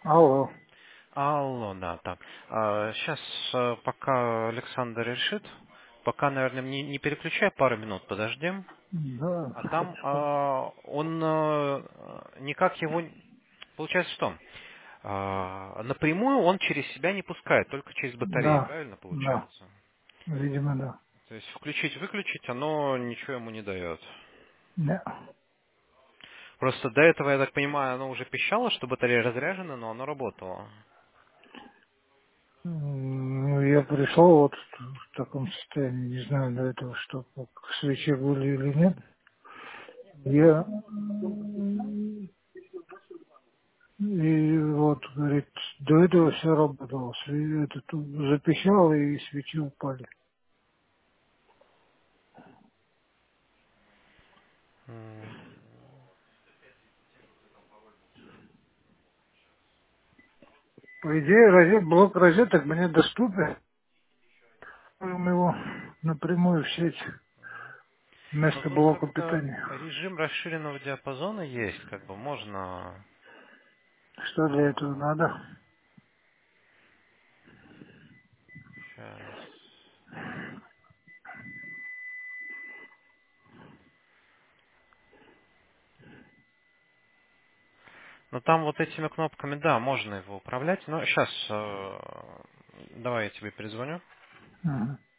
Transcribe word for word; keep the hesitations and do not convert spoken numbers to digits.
Алло. Алло, да, так. Сейчас, пока Александр решит, пока, наверное, не, не переключай, пару минут подождем. Да, А там хорошо. а, он а, никак его... Получается что? А, напрямую он через себя не пускает, только через батареи, Да, правильно да, получается? видимо, да. То есть включить-выключить, оно ничего ему не дает. Не. Просто до этого, я так понимаю, оно уже пищало, что батарея разряжена, но оно работало. М, Ну, я пришел вот в в таком состоянии, не знаю до этого, что как свечи были или нет. Я м, и вот, говорит, до этого все работало. Све- Это тут запищало и свечи упали. М. По идее, розет, блок розеток мне доступен. Можем его напрямую в сеть Ну, вместо тут блока как-то питания. режим расширенного диапазона есть, как бы можно... Что для этого надо? Сейчас. Ну, там вот этими кнопками, да, можно его управлять. Но сейчас, давай я тебе перезвоню. Мгм.